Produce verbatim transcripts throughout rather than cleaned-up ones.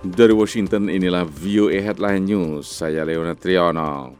Dari Washington, inilah V O A Headline News, saya Leonard Triono.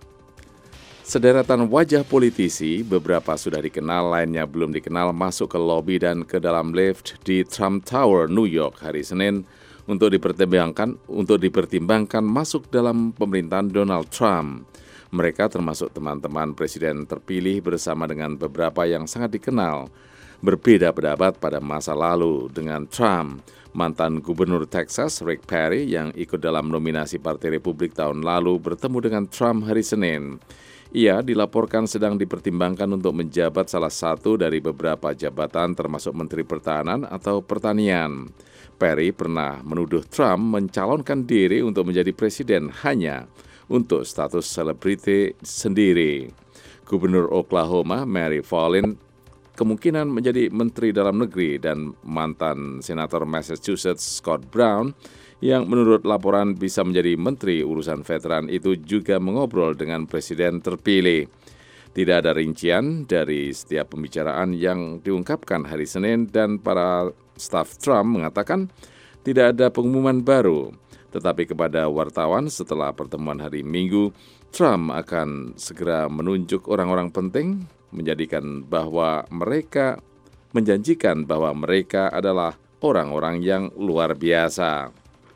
Sederetan wajah politisi, beberapa sudah dikenal, lainnya belum dikenal, masuk ke lobi dan ke dalam lift di Trump Tower, New York hari Senin untuk dipertimbangkan untuk dipertimbangkan masuk dalam pemerintahan Donald Trump. Mereka termasuk teman-teman presiden terpilih bersama dengan beberapa yang sangat dikenal. Berbeda pendapat pada masa lalu dengan Trump. Mantan Gubernur Texas Rick Perry yang ikut dalam nominasi Partai Republik tahun lalu bertemu dengan Trump hari Senin. Ia dilaporkan sedang dipertimbangkan untuk menjabat salah satu dari beberapa jabatan termasuk Menteri Pertahanan atau Pertanian. Perry pernah menuduh Trump mencalonkan diri untuk menjadi presiden hanya untuk status selebriti sendiri. Gubernur Oklahoma Mary Fallin kemungkinan menjadi Menteri Dalam Negeri dan mantan Senator Massachusetts Scott Brown yang menurut laporan bisa menjadi Menteri Urusan Veteran itu juga mengobrol dengan Presiden terpilih. Tidak ada rincian dari setiap pembicaraan yang diungkapkan hari Senin dan para staf Trump mengatakan tidak ada pengumuman baru. Tetapi kepada wartawan setelah pertemuan hari Minggu, Trump akan segera menunjuk orang-orang penting menjadikan bahwa mereka menjanjikan bahwa mereka adalah orang-orang yang luar biasa.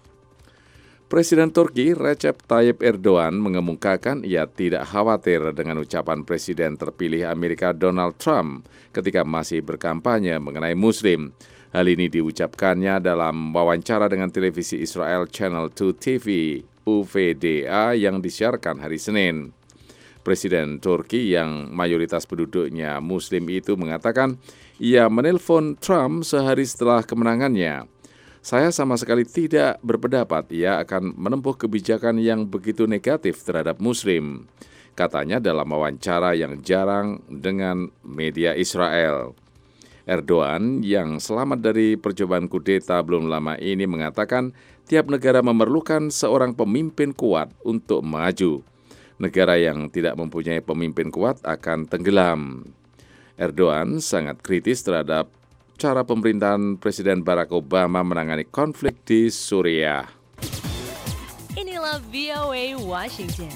Presiden Turki Recep Tayyip Erdogan mengemukakan ia tidak khawatir dengan ucapan Presiden terpilih Amerika Donald Trump ketika masih berkampanye mengenai Muslim. Hal ini diucapkannya dalam wawancara dengan televisi Israel Channel dua T V U V D A yang disiarkan hari Senin. Presiden Turki yang mayoritas penduduknya Muslim itu mengatakan ia menelpon Trump sehari setelah kemenangannya. Saya sama sekali tidak berpendapat ia akan menempuh kebijakan yang begitu negatif terhadap Muslim, katanya dalam wawancara yang jarang dengan media Israel. Erdogan yang selamat dari percobaan kudeta belum lama ini mengatakan tiap negara memerlukan seorang pemimpin kuat untuk maju. Negara yang tidak mempunyai pemimpin kuat akan tenggelam. Erdogan sangat kritis terhadap cara pemerintahan Presiden Barack Obama menangani konflik di Suriah. Inilah V O A Washington.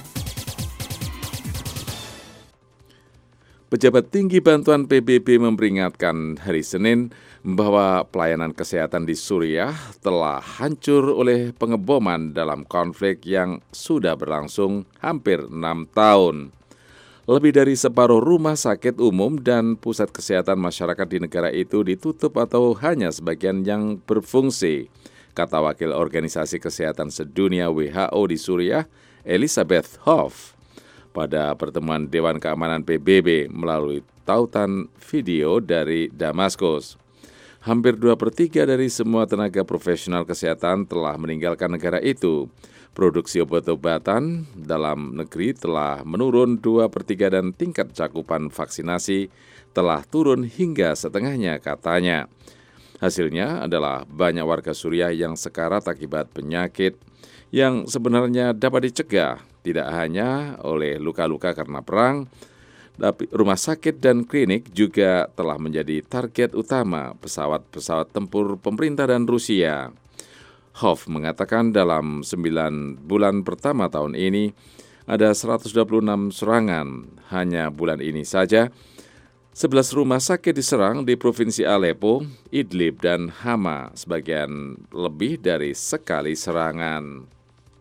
Pejabat tinggi bantuan P B B memperingatkan hari Senin bahwa pelayanan kesehatan di Suriah telah hancur oleh pengeboman dalam konflik yang sudah berlangsung hampir enam tahun. Lebih dari separuh rumah sakit umum dan pusat kesehatan masyarakat di negara itu ditutup atau hanya sebagian yang berfungsi, kata Wakil Organisasi Kesehatan Sedunia W H O di Suriah, Elizabeth Hoff, pada pertemuan Dewan Keamanan P B B melalui tautan video dari Damaskus. Hampir dua per tiga dari semua tenaga profesional kesehatan telah meninggalkan negara itu. Produksi obat-obatan dalam negeri telah menurun dua per tiga dan tingkat cakupan vaksinasi telah turun hingga setengahnya, katanya. Hasilnya adalah banyak warga Suriah yang sekarat akibat penyakit yang sebenarnya dapat dicegah, tidak hanya oleh luka-luka karena perang, tapi rumah sakit dan klinik juga telah menjadi target utama pesawat-pesawat tempur pemerintah dan Rusia. Hoff mengatakan dalam sembilan bulan pertama tahun ini ada seratus dua puluh enam serangan. Hanya bulan ini saja, sebelas rumah sakit diserang di Provinsi Aleppo, Idlib, dan Hama, sebagian lebih dari sekali serangan.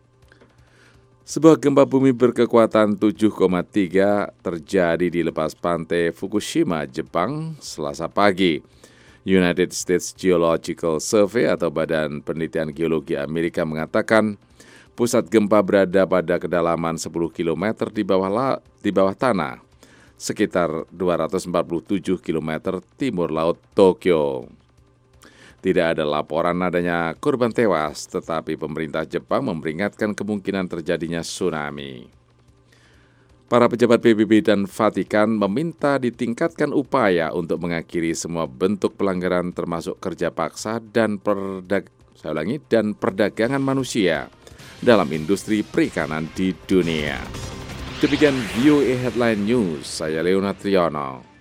Sebuah gempa bumi berkekuatan tujuh koma tiga terjadi di lepas pantai Fukushima, Jepang, Selasa pagi. United States Geological Survey atau Badan Penelitian Geologi Amerika mengatakan pusat gempa berada pada kedalaman sepuluh kilometer di bawah la, di bawah tanah, sekitar dua ratus empat puluh tujuh kilometer timur laut Tokyo. Tidak ada laporan adanya korban tewas, tetapi pemerintah Jepang memperingatkan kemungkinan terjadinya tsunami. Para pejabat P B B dan Vatikan meminta ditingkatkan upaya untuk mengakhiri semua bentuk pelanggaran termasuk kerja paksa dan, perdag- saya ulangi, dan perdagangan manusia dalam industri perikanan di dunia. Demikian V O A Headline News, saya Leonard Triono.